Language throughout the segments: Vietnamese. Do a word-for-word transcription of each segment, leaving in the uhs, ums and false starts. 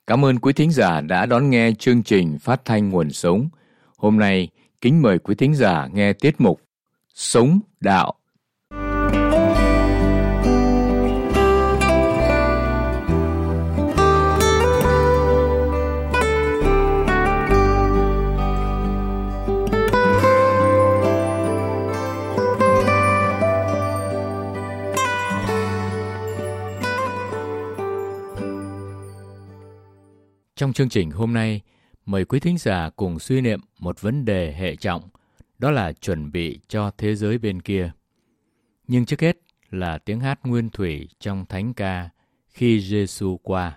Cảm ơn quý thính giả đã đón nghe chương trình phát thanh Nguồn Sống. Hôm nay, kính mời quý thính giả nghe tiết mục Sống Đạo. Trong chương trình hôm nay, mời quý thính giả cùng suy niệm một vấn đề hệ trọng, đó là chuẩn bị cho thế giới bên kia. Nhưng trước hết là tiếng hát nguyên thủy trong thánh ca Khi Giê-xu qua.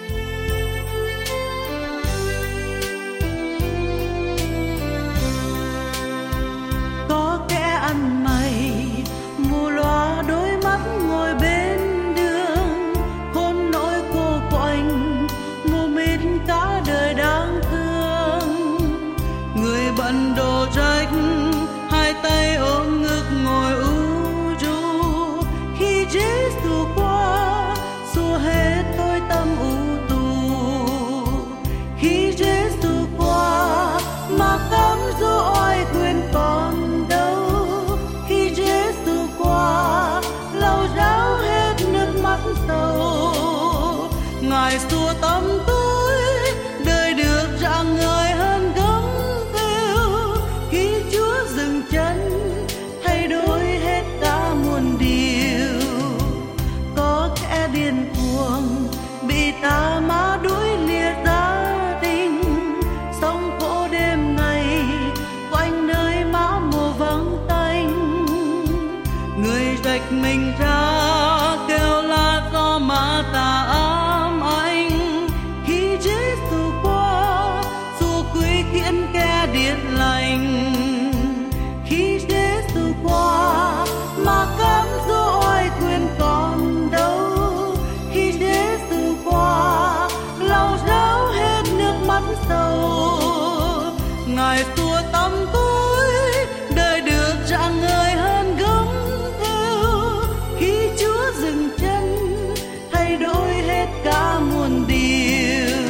Có kẻ ăn mày, mù loa đôi mắt ngồi bên đường, khôn nỗi cô quạnh, mù mịt cả đời đáng thương. Người bận đồ rách, hai tay ôm ngực ngồi u ru. Khi Giê-xu qua, xua hết tôi tâm u tù. Khi Giê-xu qua, mà cám dỗ oai quyền còn đâu. Khi Giê-xu qua, lau ráo hết nước mắt sầu. Ngài xua tâm tôi, đời được rạng ngời hơn gấm kêu. Khi Chúa dừng chân, thay đổi hết cả muôn điều. Có kẻ điên cuồng, bị tà ma đuổi lìa gia đình, sống khổ đêm ngày, quanh nơi má mồ vắng tanh. Người rạch mình ra, kêu la do ma tà ám ảnh. Khi Giê-xu qua, xua quý khiển kẻ điên lành. Khi Giê-xu qua, mà cám dỗ oai quyền còn đâu. Khi Giê-xu qua, lau ráo hết nước mắt sầu. Ngài xua tâm tôi, đời được rạng ngời hơn gấm kêu. Khi Chúa dừng chân, thay đổi hết cả muôn điều.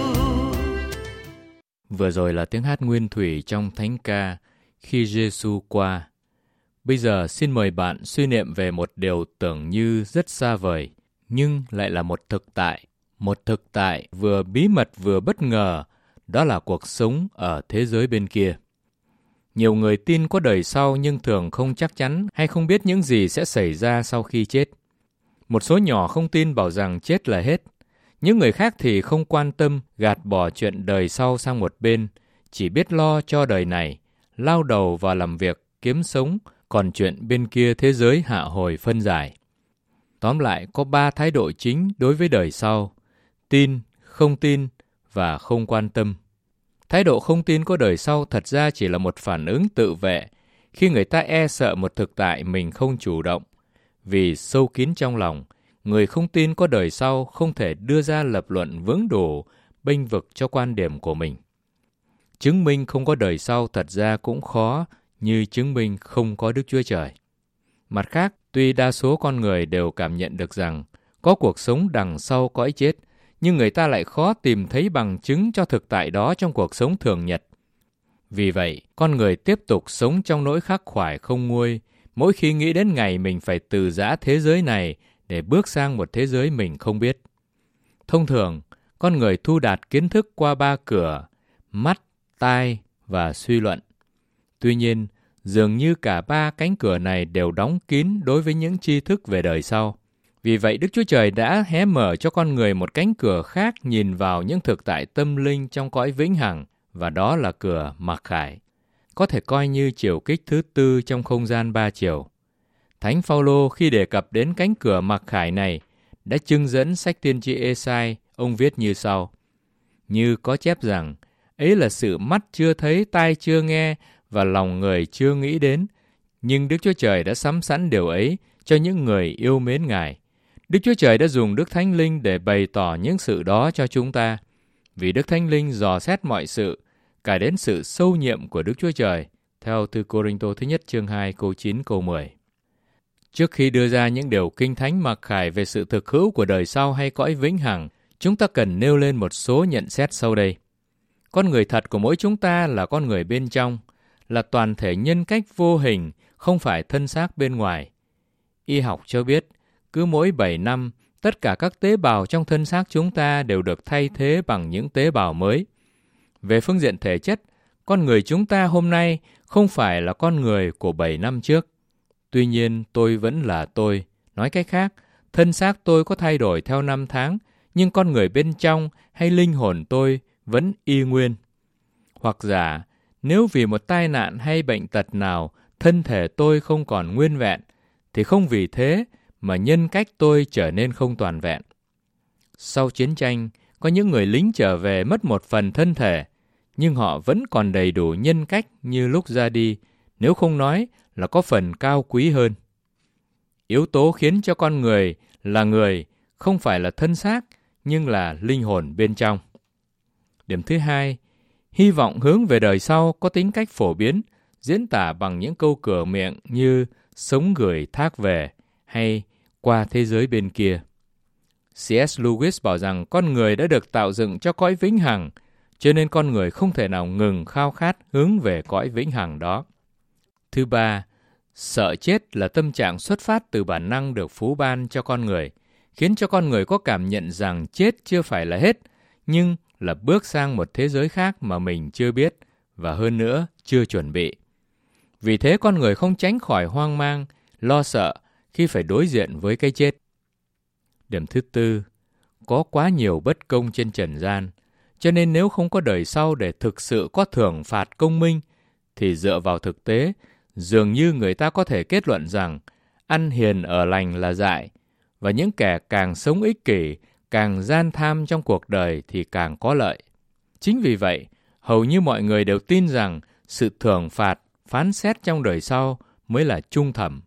Vừa rồi là tiếng hát nguyên thủy trong thánh ca Khi Giê-xu qua. Bây giờ xin mời bạn suy niệm về một điều tưởng như rất xa vời, nhưng lại là một thực tại. Một thực tại vừa bí mật vừa bất ngờ, đó là cuộc sống ở thế giới bên kia. Nhiều người tin có đời sau nhưng thường không chắc chắn hay không biết những gì sẽ xảy ra sau khi chết. Một số nhỏ không tin bảo rằng chết là hết. Những người khác thì không quan tâm, gạt bỏ chuyện đời sau sang một bên, chỉ biết lo cho đời này, lao đầu vào làm việc, kiếm sống, còn chuyện bên kia thế giới hạ hồi phân giải. Tóm lại, có ba thái độ chính đối với đời sau: tin, không tin và không quan tâm. Thái độ không tin có đời sau thật ra chỉ là một phản ứng tự vệ khi người ta e sợ một thực tại mình không chủ động. Vì sâu kín trong lòng, người không tin có đời sau không thể đưa ra lập luận vững đủ, bênh vực cho quan điểm của mình. Chứng minh không có đời sau thật ra cũng khó như chứng minh không có Đức Chúa Trời. Mặt khác, tuy đa số con người đều cảm nhận được rằng có cuộc sống đằng sau cõi chết, nhưng người ta lại khó tìm thấy bằng chứng cho thực tại đó trong cuộc sống thường nhật. Vì vậy, con người tiếp tục sống trong nỗi khắc khoải không nguôi, mỗi khi nghĩ đến ngày mình phải từ giã thế giới này để bước sang một thế giới mình không biết. Thông thường, con người thu đạt kiến thức qua ba cửa: mắt, tai và suy luận. Tuy nhiên, dường như cả ba cánh cửa này đều đóng kín đối với những tri thức về đời sau. Vì vậy, Đức Chúa Trời đã hé mở cho con người một cánh cửa khác nhìn vào những thực tại tâm linh trong cõi vĩnh hằng, và đó là cửa mặc khải, có thể coi như chiều kích thứ tư trong không gian ba chiều. Thánh Phaolô khi đề cập đến cánh cửa mặc khải này đã trưng dẫn sách tiên tri Ê-sai, ông viết như sau: như có chép rằng, ấy là sự mắt chưa thấy, tai chưa nghe và lòng người chưa nghĩ đến, nhưng Đức Chúa Trời đã sắm sẵn điều ấy cho những người yêu mến Ngài. Đức Chúa Trời đã dùng Đức Thánh Linh để bày tỏ những sự đó cho chúng ta, vì Đức Thánh Linh dò xét mọi sự, cả đến sự sâu nhiệm của Đức Chúa Trời, theo thư Cô-rinh-tô thứ nhất chương hai câu chín câu mười. Trước khi đưa ra những điều kinh thánh mặc khải về sự thực hữu của đời sau hay cõi vĩnh hằng, chúng ta cần nêu lên một số nhận xét sau đây. Con người thật của mỗi chúng ta là con người bên trong, là toàn thể nhân cách vô hình, không phải thân xác bên ngoài. Y học cho biết, cứ mỗi bảy năm, tất cả các tế bào trong thân xác chúng ta đều được thay thế bằng những tế bào mới. Về phương diện thể chất, con người chúng ta hôm nay không phải là con người của bảy năm trước. Tuy nhiên, tôi vẫn là tôi. Nói cách khác, thân xác tôi có thay đổi theo năm tháng, nhưng con người bên trong hay linh hồn tôi vẫn y nguyên. Hoặc giả, nếu vì một tai nạn hay bệnh tật nào, thân thể tôi không còn nguyên vẹn, thì không vì thế mà nhân cách tôi trở nên không toàn vẹn. Sau chiến tranh, có những người lính trở về mất một phần thân thể, nhưng họ vẫn còn đầy đủ nhân cách như lúc ra đi, nếu không nói là có phần cao quý hơn. Yếu tố khiến cho con người là người không phải là thân xác, nhưng là linh hồn bên trong. Điểm thứ hai, hy vọng hướng về đời sau có tính cách phổ biến, diễn tả bằng những câu cửa miệng như sống gửi thác về hay qua thế giới bên kia. xê ét Lewis bảo rằng con người đã được tạo dựng cho cõi vĩnh hằng, cho nên con người không thể nào ngừng khao khát hướng về cõi vĩnh hằng đó. Thứ ba, sợ chết là tâm trạng xuất phát từ bản năng được Phú ban cho con người, khiến cho con người có cảm nhận rằng chết chưa phải là hết, nhưng là bước sang một thế giới khác mà mình chưa biết và hơn nữa chưa chuẩn bị. Vì thế con người không tránh khỏi hoang mang, lo sợ khi phải đối diện với cái chết. Điểm thứ tư, có quá nhiều bất công trên trần gian, cho nên nếu không có đời sau để thực sự có thưởng phạt công minh, thì dựa vào thực tế, dường như người ta có thể kết luận rằng ăn hiền ở lành là dại, và những kẻ càng sống ích kỷ, càng gian tham trong cuộc đời thì càng có lợi. Chính vì vậy, hầu như mọi người đều tin rằng sự thưởng phạt, phán xét trong đời sau mới là trung thẩm.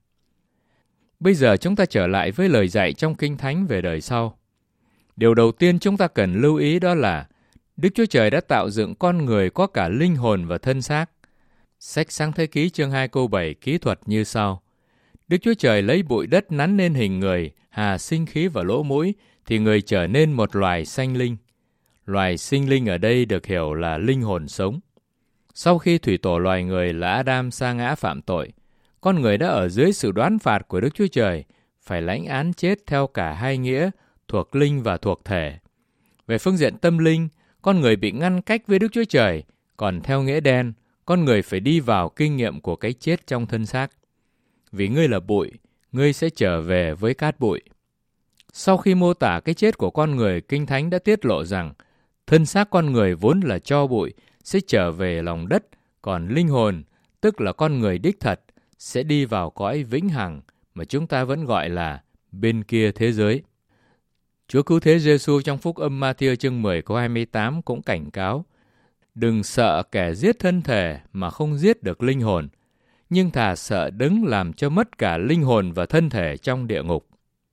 Bây giờ chúng ta trở lại với lời dạy trong Kinh Thánh về đời sau. Điều đầu tiên chúng ta cần lưu ý đó là Đức Chúa Trời đã tạo dựng con người có cả linh hồn và thân xác. Sách Sáng Thế Ký chương hai câu bảy kỹ thuật như sau. Đức Chúa Trời lấy bụi đất nắn nên hình người, hà sinh khí vào lỗ mũi, thì người trở nên một loài sanh linh. Loài sinh linh ở đây được hiểu là linh hồn sống. Sau khi thủy tổ loài người là Adam sa ngã phạm tội, con người đã ở dưới sự đoán phạt của Đức Chúa Trời, phải lãnh án chết theo cả hai nghĩa, thuộc linh và thuộc thể. Về phương diện tâm linh, con người bị ngăn cách với Đức Chúa Trời, còn theo nghĩa đen, con người phải đi vào kinh nghiệm của cái chết trong thân xác. Vì ngươi là bụi, ngươi sẽ trở về với cát bụi. Sau khi mô tả cái chết của con người, Kinh Thánh đã tiết lộ rằng thân xác con người vốn là tro bụi sẽ trở về lòng đất, còn linh hồn, tức là con người đích thật, sẽ đi vào cõi vĩnh hằng mà chúng ta vẫn gọi là bên kia thế giới. Chúa Cứu Thế Giêsu trong Phúc Âm Ma-thi-ơ chương mười câu hai mươi tám cũng cảnh cáo: đừng sợ kẻ giết thân thể mà không giết được linh hồn, nhưng thà sợ đấng làm cho mất cả linh hồn và thân thể trong địa ngục.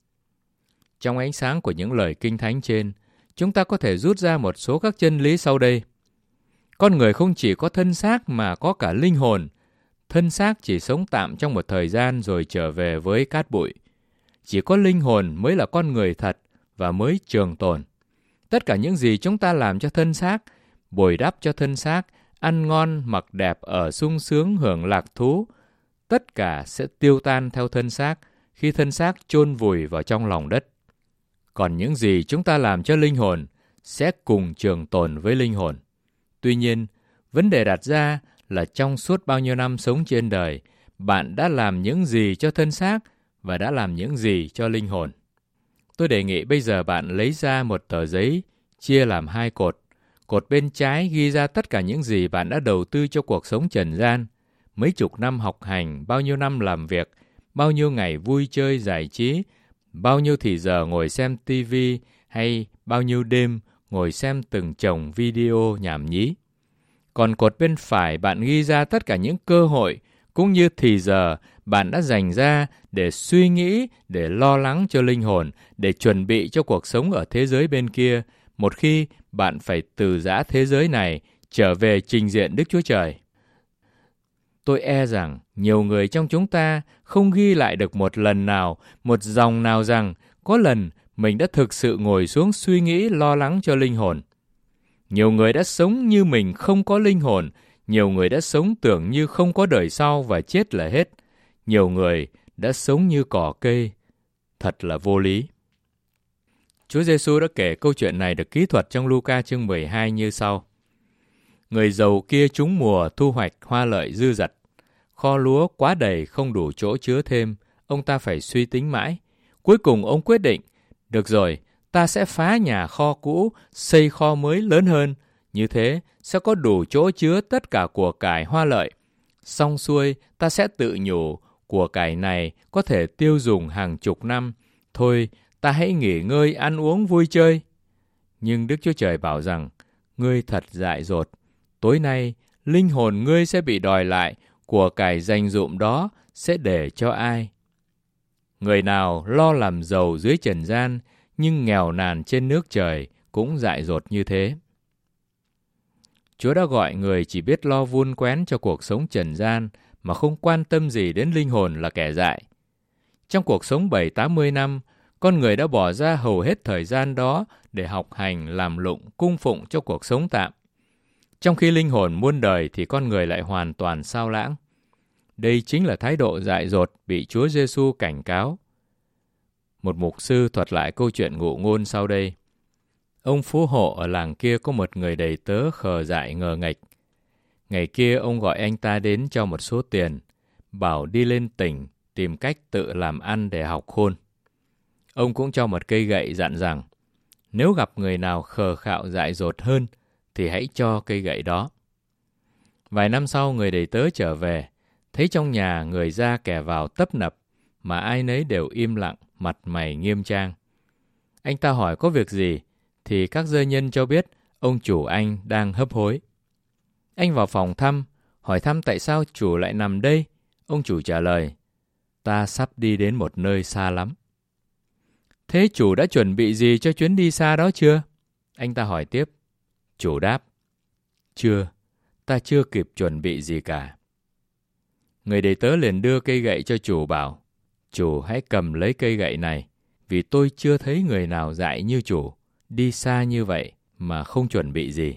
Trong ánh sáng của những lời Kinh Thánh trên, chúng ta có thể rút ra một số các chân lý sau đây. Con người không chỉ có thân xác mà có cả linh hồn. Thân xác chỉ sống tạm trong một thời gian rồi trở về với cát bụi. Chỉ có linh hồn mới là con người thật và mới trường tồn. Tất cả những gì chúng ta làm cho thân xác, bồi đắp cho thân xác, ăn ngon, mặc đẹp, ở sung sướng, hưởng lạc thú, tất cả sẽ tiêu tan theo thân xác khi thân xác chôn vùi vào trong lòng đất. Còn những gì chúng ta làm cho linh hồn sẽ cùng trường tồn với linh hồn. Tuy nhiên, vấn đề đặt ra là trong suốt bao nhiêu năm sống trên đời, bạn đã làm những gì cho thân xác và đã làm những gì cho linh hồn. Tôi đề nghị bây giờ bạn lấy ra một tờ giấy, chia làm hai cột. Cột bên trái ghi ra tất cả những gì bạn đã đầu tư cho cuộc sống trần gian, mấy chục năm học hành, bao nhiêu năm làm việc, bao nhiêu ngày vui chơi giải trí, bao nhiêu thì giờ ngồi xem ti vi hay bao nhiêu đêm ngồi xem từng chồng video nhảm nhí. Còn cột bên phải bạn ghi ra tất cả những cơ hội cũng như thì giờ bạn đã dành ra để suy nghĩ, để lo lắng cho linh hồn, để chuẩn bị cho cuộc sống ở thế giới bên kia, một khi bạn phải từ giã thế giới này trở về trình diện Đức Chúa Trời. Tôi e rằng nhiều người trong chúng ta không ghi lại được một lần nào, một dòng nào rằng có lần mình đã thực sự ngồi xuống suy nghĩ lo lắng cho linh hồn. Nhiều người đã sống như mình không có linh hồn, nhiều người đã sống tưởng như không có đời sau và chết là hết. Nhiều người đã sống như cỏ cây, thật là vô lý. Chúa Giêsu đã kể câu chuyện này được kỹ thuật trong Luca chương mười hai như sau. Người giàu kia trúng mùa thu hoạch hoa lợi dư dật. Kho lúa quá đầy không đủ chỗ chứa thêm, ông ta phải suy tính mãi. Cuối cùng ông quyết định, được rồi, ta sẽ phá nhà kho cũ, xây kho mới lớn hơn. Như thế sẽ có đủ chỗ chứa tất cả của cải hoa lợi. Xong xuôi, ta sẽ tự nhủ, của cải này có thể tiêu dùng hàng chục năm. Thôi, ta hãy nghỉ ngơi, ăn uống, vui chơi. Nhưng Đức Chúa Trời bảo rằng, ngươi thật dại dột. Tối nay, linh hồn ngươi sẽ bị đòi lại, của cải dành dụm đó sẽ để cho ai? Người nào lo làm giàu dưới trần gian, nhưng nghèo nàn trên nước trời cũng dại dột như thế. Chúa đã gọi người chỉ biết lo vun quén cho cuộc sống trần gian mà không quan tâm gì đến linh hồn là kẻ dại. Trong cuộc sống bảy tám mươi năm, con người đã bỏ ra hầu hết thời gian đó để học hành, làm lụng, cung phụng cho cuộc sống tạm. Trong khi linh hồn muôn đời thì con người lại hoàn toàn sao lãng. Đây chính là thái độ dại dột bị Chúa Giêsu cảnh cáo. Một mục sư thuật lại câu chuyện ngụ ngôn sau đây. Ông phú hộ ở làng kia có một người đầy tớ khờ dại ngờ nghệch. Ngày kia ông gọi anh ta đến cho một số tiền, bảo đi lên tỉnh tìm cách tự làm ăn để học khôn. Ông cũng cho một cây gậy dặn rằng, nếu gặp người nào khờ khạo dại dột hơn, thì hãy cho cây gậy đó. Vài năm sau, người đầy tớ trở về, thấy trong nhà người ra kẻ vào tấp nập, mà ai nấy đều im lặng, mặt mày nghiêm trang. Anh ta hỏi có việc gì, thì các dơ nhân cho biết ông chủ anh đang hấp hối. Anh vào phòng thăm, hỏi thăm tại sao chủ lại nằm đây. Ông chủ trả lời, ta sắp đi đến một nơi xa lắm. Thế chủ đã chuẩn bị gì cho chuyến đi xa đó chưa? Anh ta hỏi tiếp. Chủ đáp, chưa, ta chưa kịp chuẩn bị gì cả. Người đầy tớ liền đưa cây gậy cho chủ bảo, chủ hãy cầm lấy cây gậy này, vì tôi chưa thấy người nào dại như chủ, đi xa như vậy mà không chuẩn bị gì.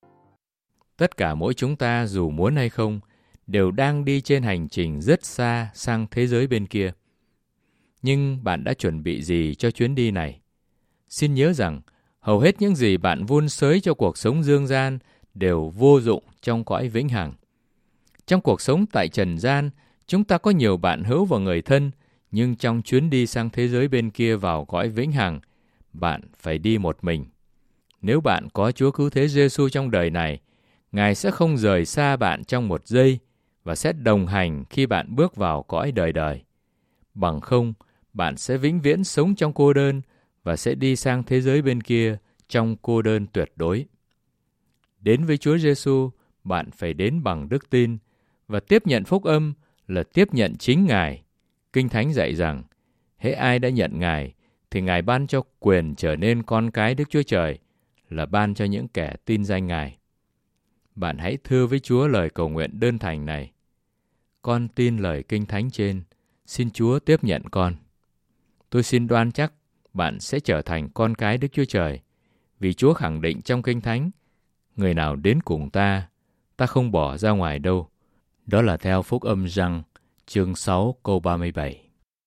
Tất cả mỗi chúng ta dù muốn hay không, đều đang đi trên hành trình rất xa sang thế giới bên kia. Nhưng bạn đã chuẩn bị gì cho chuyến đi này? Xin nhớ rằng, hầu hết những gì bạn vun xới cho cuộc sống dương gian đều vô dụng trong cõi vĩnh hằng. Trong cuộc sống tại trần gian, chúng ta có nhiều bạn hữu và người thân, nhưng trong chuyến đi sang thế giới bên kia vào cõi vĩnh hằng, bạn phải đi một mình. Nếu bạn có Chúa Cứu Thế Giêsu trong đời này, Ngài sẽ không rời xa bạn trong một giây và sẽ đồng hành khi bạn bước vào cõi đời đời. Bằng không, bạn sẽ vĩnh viễn sống trong cô đơn và sẽ đi sang thế giới bên kia trong cô đơn tuyệt đối. Đến với Chúa Giêsu, bạn phải đến bằng đức tin và tiếp nhận phúc âm là tiếp nhận chính Ngài. Kinh Thánh dạy rằng, hễ ai đã nhận Ngài, thì Ngài ban cho quyền trở nên con cái Đức Chúa Trời, là ban cho những kẻ tin danh Ngài. Bạn hãy thưa với Chúa lời cầu nguyện đơn thành này. Con tin lời Kinh Thánh trên, xin Chúa tiếp nhận con. Tôi xin đoan chắc bạn sẽ trở thành con cái Đức Chúa Trời, vì Chúa khẳng định trong Kinh Thánh, người nào đến cùng ta, ta không bỏ ra ngoài đâu. Đó là theo Phúc Âm Giăng, chương sáu câu ba mươi bảy.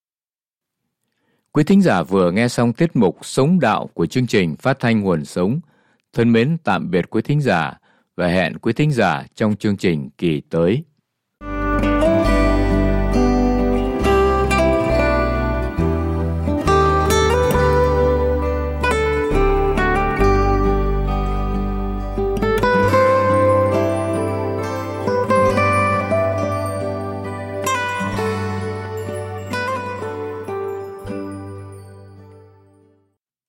Quý thính giả vừa nghe xong tiết mục Sống Đạo của chương trình Phát thanh Nguồn Sống. Thân mến tạm biệt quý thính giả và hẹn quý thính giả trong chương trình kỳ tới.